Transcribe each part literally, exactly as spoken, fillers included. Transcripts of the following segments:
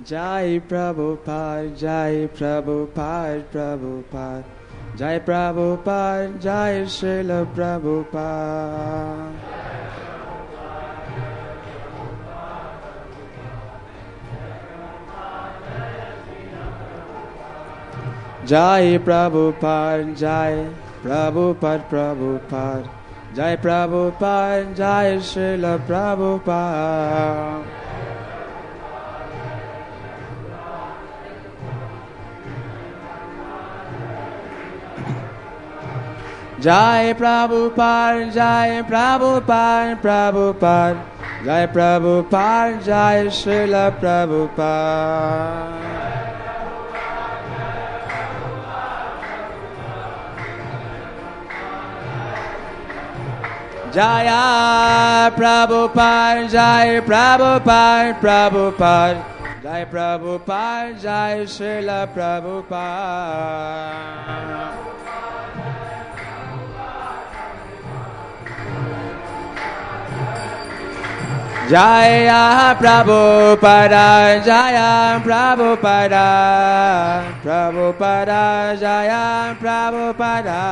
Jai Prabhupada, Jai Prabhupada, Prabhupada. Jai Prabhupada, Jai Srila Prabhupada. Jai Prabhupada, Jai Prabhupada, Prabhupada. Jai Prabhupada, Jai Srila Prabhupada. Jai Prabhupada, Jai Prabhupada, Prabhupada. Jai Prabhupada, Jai Srila Prabhupada. Jaya Prabhupada, Jai Prabhupada, Prabhupada. Jai Prabhupada, Jai Srila Prabhupada. Jaya Prabhupada, Jaya Prabhupada, Prabhupada, Jaya Prabhupada.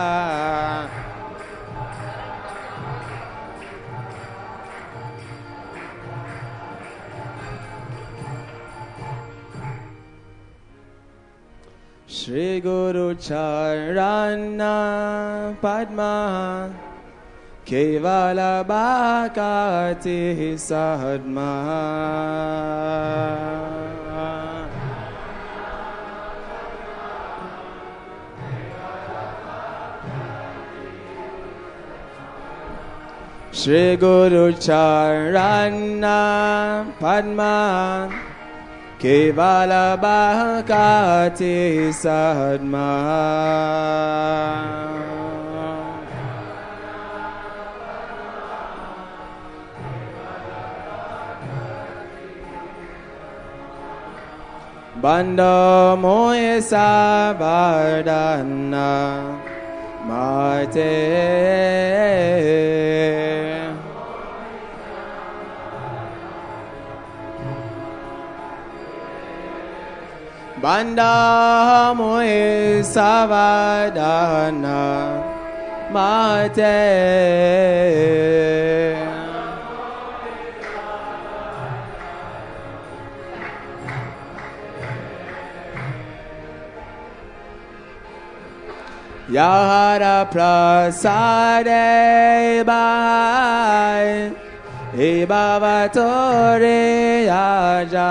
Shri Guru Charana Padma Kevala Bhakati Sadma. Shri Guru Charana Padma Kevala Bhakati Sadma. Bando Moisa Vardhana Mate Banda Moisa Vardhana Mate Yahara Prasade Bhai He Bhavatore Yaja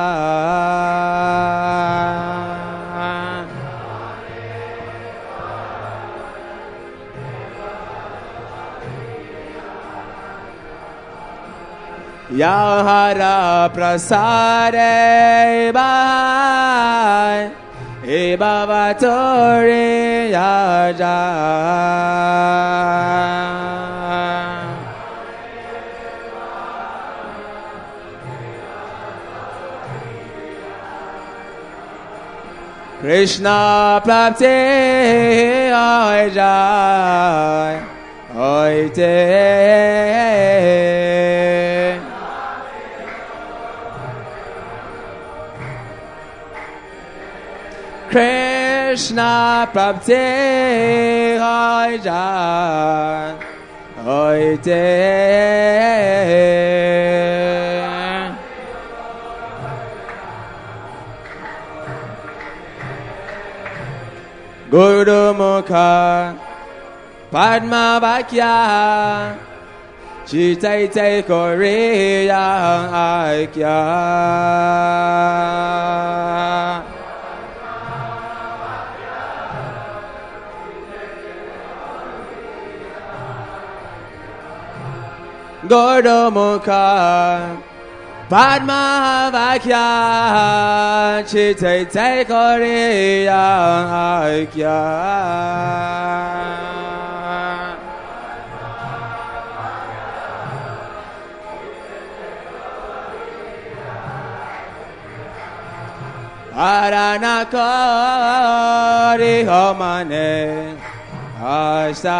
Yahara Prasade Bhai He Bhavatore Yaja Krishna Prapti Hoy Jai Hoy Te Krishna Prapti Hoy Jai Hoy Te Guru Mukha Padma Vakya Chitai Te Korea Aikya Guru Mukha Padma Vakya Chitai Te Korea Aikya Aranakari Homane Asa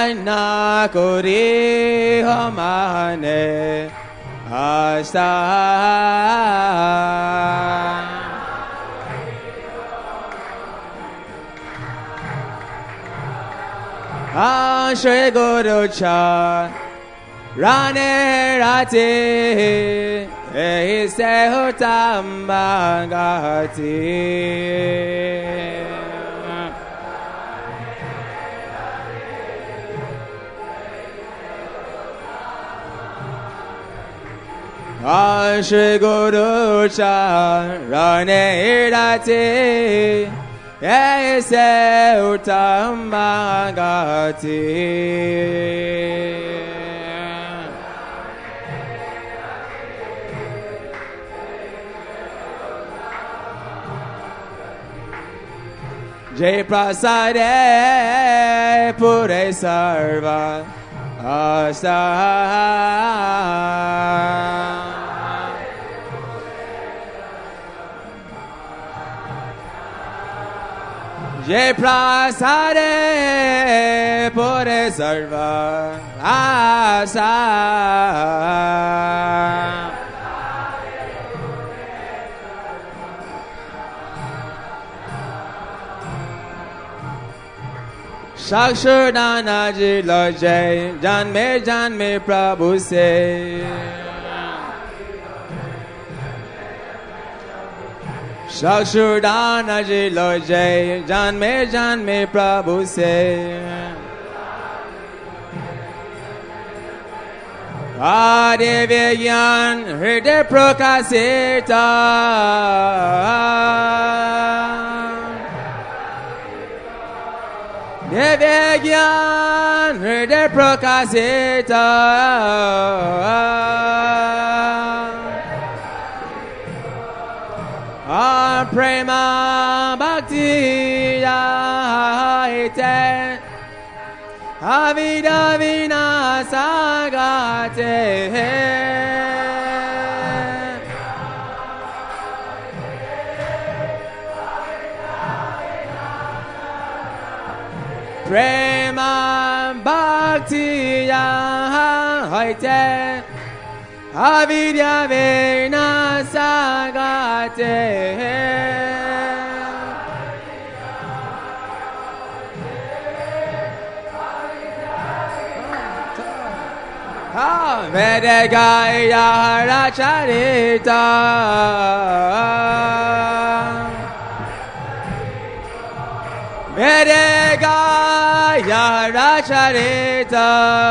Vana Kori Homane Asta Shri Guru Cha Rane Rati Ehise Utambagati Shri Guru Cha Rane Rati Ehise Utambagati Jai Prasade Pure Sarva Asta Jai Prasade Pure Sarva Asta Shakshurdana ji lo jai Jan me jan me Prabhu se Shakshurdana ji lo jai Jan me jan me Prabhu se Adi Vigyan Hriday Prakasita Devegyan Hriday Prakasita Our Prema Bhakti Yaite Avida Vinasagate Prema Bhakti Yaite Avidya Vinasagate Vedagaya Racharita Vedagaya Racharita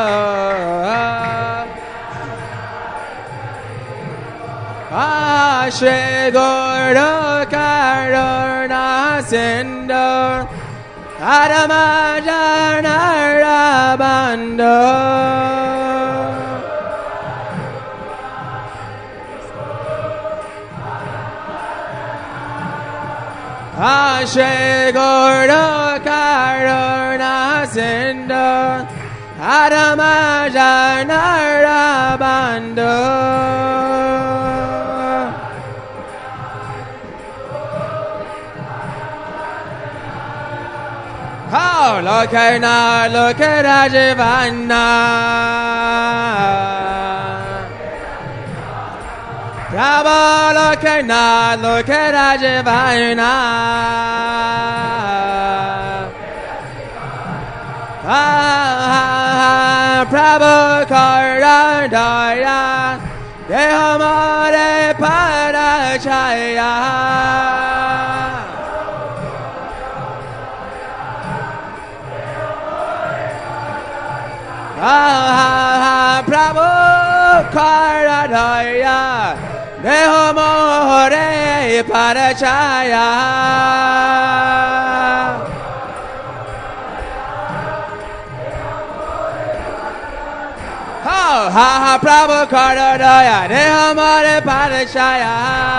Shri Guru Karuna Sindhu Adamajana Rabando Shri Guru Karuna Sindhu Adamajana Rabando Oh, look at now, look at Rajivana Prabhu, look at now, look at Rajivana Ah, Prabhu Karadaya Dehamare Parachaya Ah, Prabhu Karadaya Dehamare Parachaya Oh, ha ha, Prabhu Karadaya Dehamare Parachaya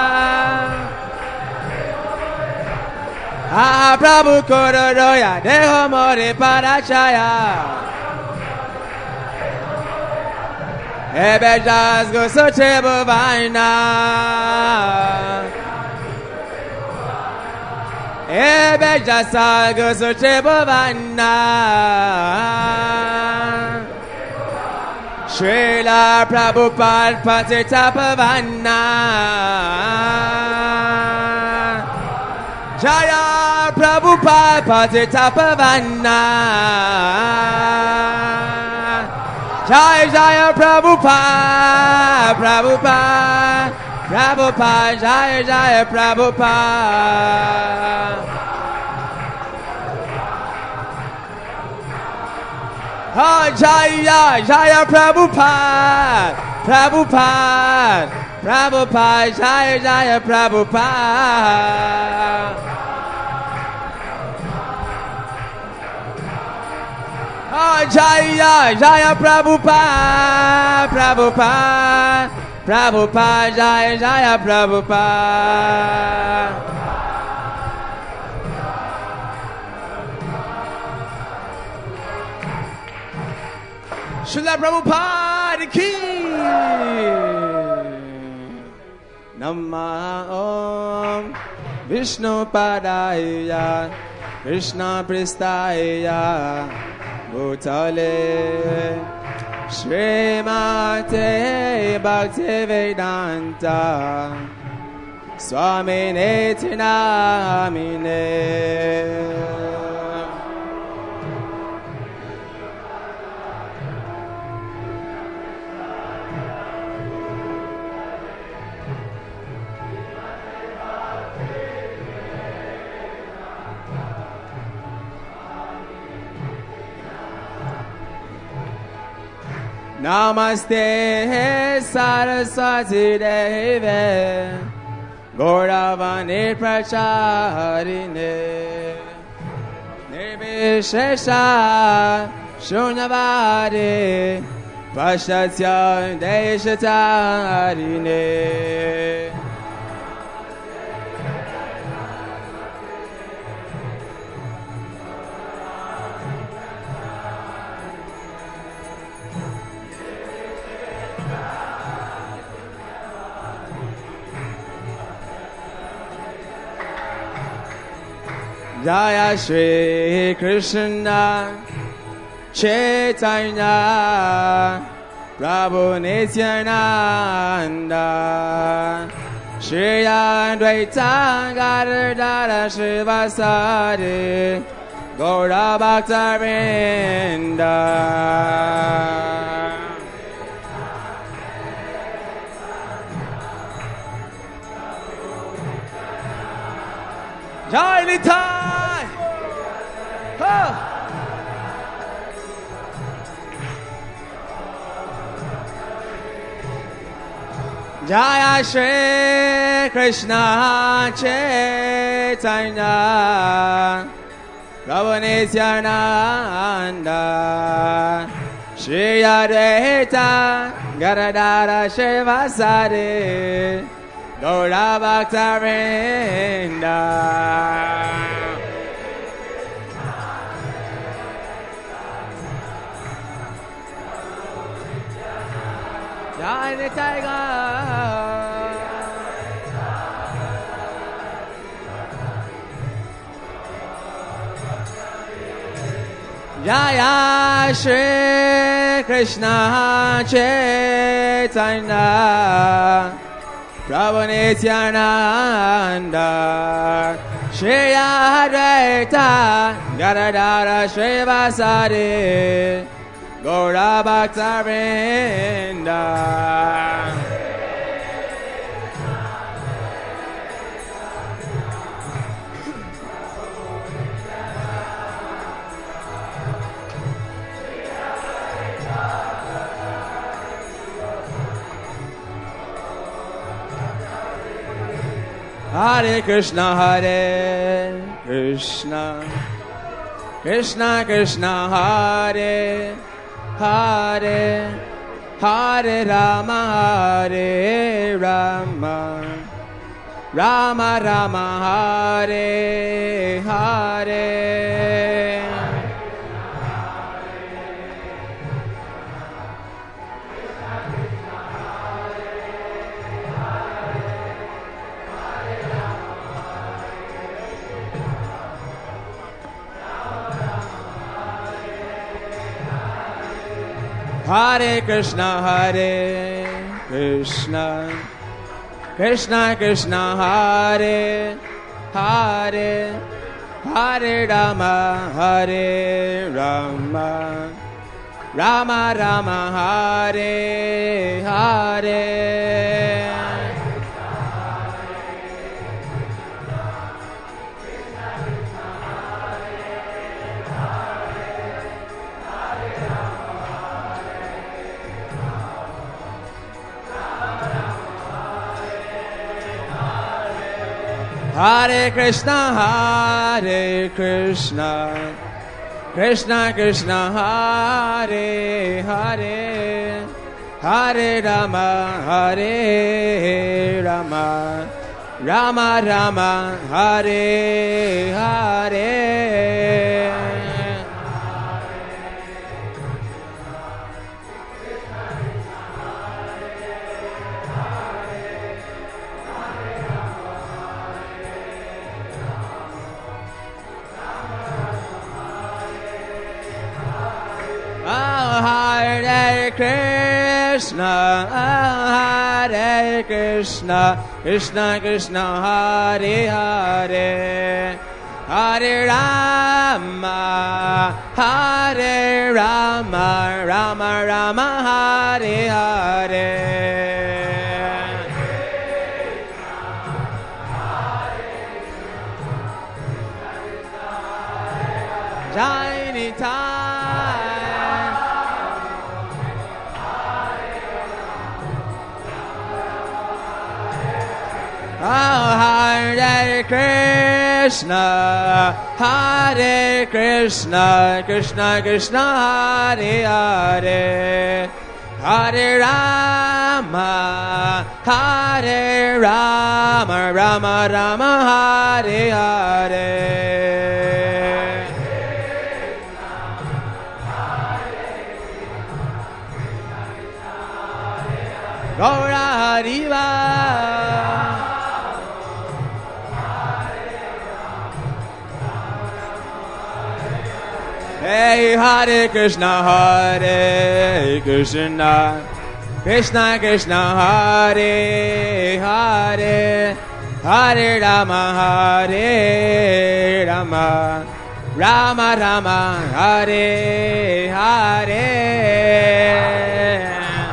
Ha ha, Prabhu Karadaya Dehamare Parachaya Ebe jas go soche bhavana Ebe jasa go soche bhavana Srila Prabhupada Patita Pavana Jaya Prabhupada Patita Pavana Jaya Jaya Prabhupada Prabhupada Prabhupada Jaya Jaya Prabhupada Oh, Jaya, Jaya Prabhupada, Prabhupada, Prabhupada, Jaya, Jaya Prabhupada. Oh, Jaya, Jaya Prabhupada, Prabhupada, Prabhupada, Jaya, Jaya Prabhupada. Srila Prabhupada ki Namah Om Vishnu Padaya Krishna Pristaya Bhutale Srimate Bhaktivedanta Swamine Tinamine Namaste Saraswati Deve Gauravani Pracharine Nirvishesha Shunyavadi Pashatya Deshatarine Jaya Shri Krishna Chaitanya Prabhu Nityananda Shri Advaita Gadadhara Srivasadi Gaura Bhaktavinda Jai Nitai! Oh. Jaya Shri Krishna Chaitanya Prabhu Nityananda Shri Advaita Gadadhara Srivasadi Gaura Bhaktavinda Jai Nitaiga Jaya Shri Krishna Chaitanya Prabhu Nityananda Shri Advaita Gadadhara Srivasadi Gaura Bhaktavinda Hare Krishna, Hare Krishna, Krishna Krishna, Hare Hare, Hare Rama, Hare Rama, Rama Rama, Hare Hare. Hare Krishna, Hare Krishna, Krishna Krishna, Hare Hare, Hare Rama, Hare Rama, Rama Rama, Hare Hare. Hare Krishna, Hare Krishna, Krishna Krishna, Hare Hare, Hare Rama, Hare Rama, Rama Rama, Hare Hare. Hare Krishna, Hare Krishna, Krishna Krishna, Hare Hare, Hare Rama, Hare Rama, Rama Rama, Hare Hare. Jai Oh, Hare Krishna, Hare Krishna, Krishna Krishna, Hare Hare, Hare Rama, Hare Rama, Rama Rama, Hare Hare. Gaura Hariva. Hey, Hare Krishna, Hare Krishna, Krishna Krishna, Hare Hare, Hare Rama, Hare Rama, Rama Rama, Hare Hare.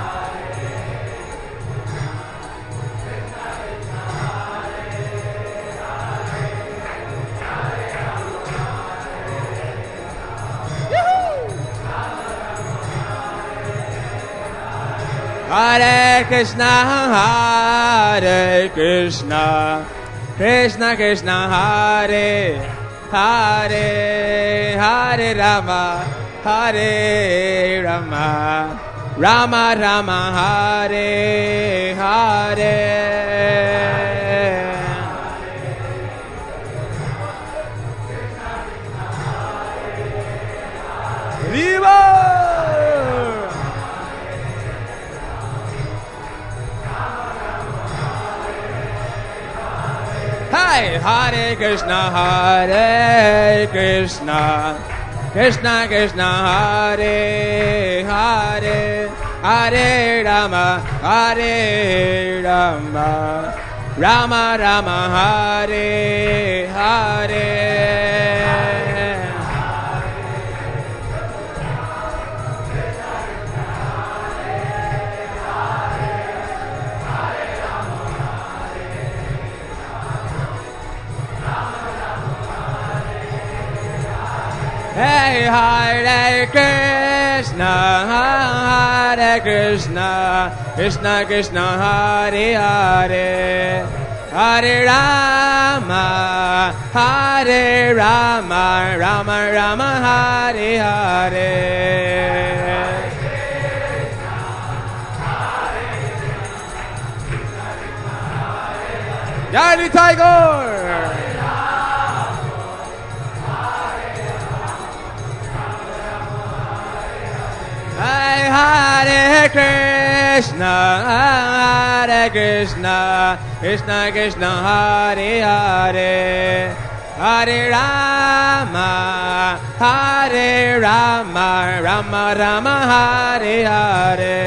Hare Krishna, Hare Krishna, Krishna Krishna, Hare Hare, Hare Rama, Hare Rama, Rama Rama, Hare Hare. Viva! Hey, Hare Krishna, Hare Krishna, Krishna Krishna, Hare Hare, Hare Rama, Hare Rama, Rama Rama, Hare Hare. Hey, Hare Krishna, Hare Krishna, Krishna Krishna, Hare Hare, Hare Rama, Hare Rama, Rama Rama, Hare Hare. Jai Tiger! Hare Krishna, Hare Krishna, Krishna Krishna, Hare Hare, Hare Rama, Hare Rama, Rama Rama, Hare Hare.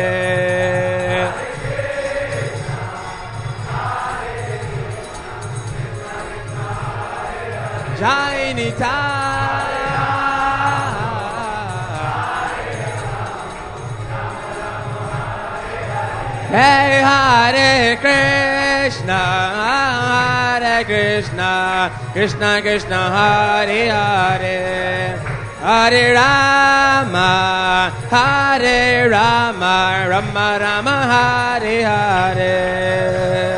Jai Nitai. Hey Hare Krishna, Hare Krishna, Krishna Krishna, Hare Hare, Hare Rama, Hare Rama, Rama Rama, Hare Hare.